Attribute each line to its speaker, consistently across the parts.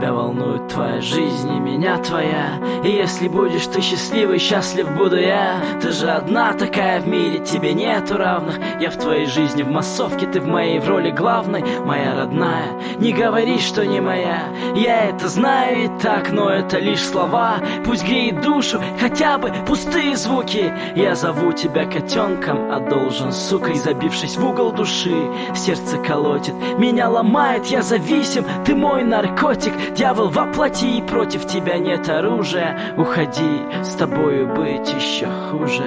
Speaker 1: тебя волнует твоя жизнь и меня твоя. И если будешь ты счастливый, счастлив буду я. Ты же одна такая в мире, тебе нету равных. Я в твоей жизни в массовке, ты в моей в роли главной. Моя родная, не говори, что не моя. Я это знаю и так, но это лишь слова. Пусть греет душу хотя бы пустые звуки. Я зову тебя котенком, а должен сукой. Забившись в угол души, сердце колотит, меня ломает, я зависим, ты мой наркотик. Дьявол воплоти, и против тебя нет оружия. Уходи, с тобою быть еще хуже.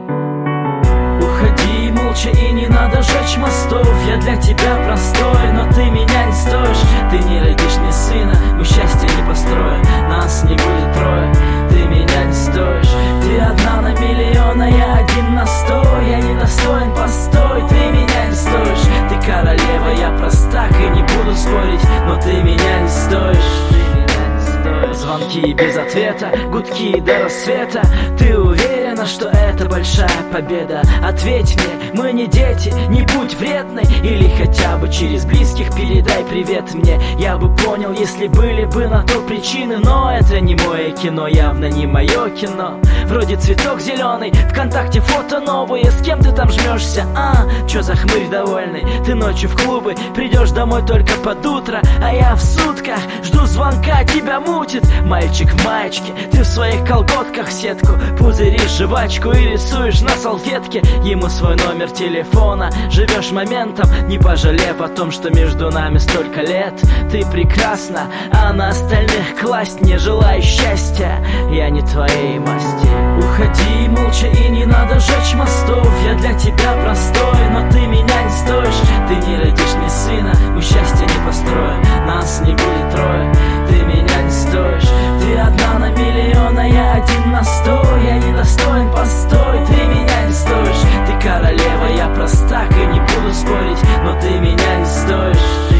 Speaker 1: Уходи молча, и не надо жечь мостов. Я для тебя простой, но ты меня не стоишь. Ты не родишь мне сына, мы счастья не построим. Нас не будет трое, ты меня не стоишь. Ты одна на миллион, а я один на 100. Я недостоин, постой, ты меня не стоишь. Ты королева, я простак и не буду спорить, но ты меня не стоишь. Звонки без ответа, гудки до рассвета. Ты уверена, что это большая победа? Ответь мне, мы не дети, не будь вредной. Или хотя бы через близких передай привет мне. Я бы понял, если были бы на то причины. Но это не мое кино, явно не мое кино. Вроде цветок зеленый, ВКонтакте фото новые. С кем ты там жмешься, чё за хмырь довольный? Ты ночью в клубы, придешь домой только под утро. А я в сутках жду звонка, тебя мутит. Мальчик в маечке, ты в своих колготках сетку пузыришь жвачку и рисуешь на салфетке ему свой номер телефона. Живешь моментом, не пожалев о том, что между нами столько лет. Ты прекрасна, а на остальных класть не желаю счастья. Я не твоей масти. Уходи молча, и не надо жечь мостов. Я для тебя простой, но ты меня не стоишь. Ты не родишь мне сына, мы счастья не построим. Нас не будет трое, ты меня не стоишь. Ты одна на миллион, а я один на 100. Я недостоин, постой, ты меня не стоишь. Ты королева, я простак и не буду спорить, но ты меня не стоишь.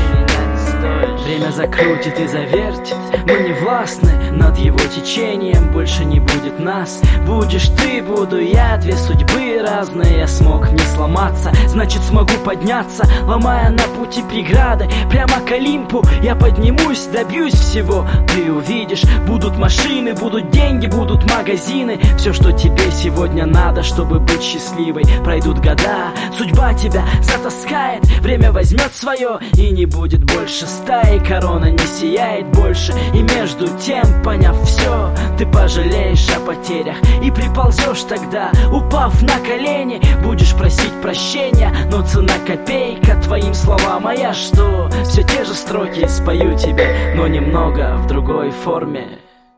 Speaker 1: Время закрутит и завертит, мы не властны над его течением. Больше не будет нас, будешь ты, буду я. Две судьбы разные, я смог не сломаться, значит смогу подняться. Ломая на пути преграды, прямо к Олимпу я поднимусь, добьюсь всего. Ты увидишь, будут машины, будут деньги, будут магазины. Все, что тебе сегодня надо, чтобы быть счастливой. Пройдут года, судьба тебя затаскает, время возьмет свое, и не будет больше стаи. Корона не сияет больше, и между тем, поняв все, ты пожалеешь о потерях и приползешь тогда, упав на колени. Будешь просить прощения, но цена копейка твоим словам. А я что? Все те же строки спою тебе, но немного в другой форме.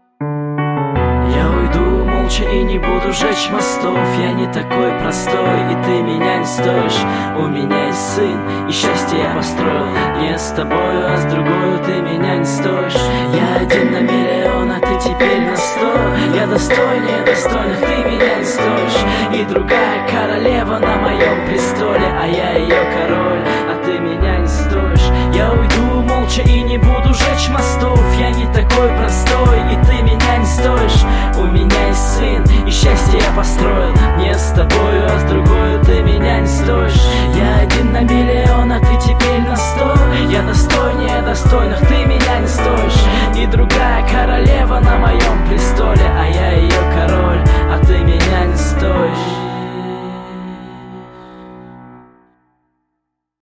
Speaker 1: Я уйду молча и не буду жечь мостов. Я не такой простой, и ты меня не стоишь. У меня есть сын, и счастье я построил не с тобою, а с другой. Ты меня не стоишь. Я один на миллион, а ты теперь на 100. Я достойнее достойных, ты меня не стоишь. И другая королева на моем престоле, а я ее король, а ты меня не стоишь. Я уйду молча и не буду жечь мостов. Я не такой простой, и ты меня не стоишь. У меня есть сын, и счастье я построю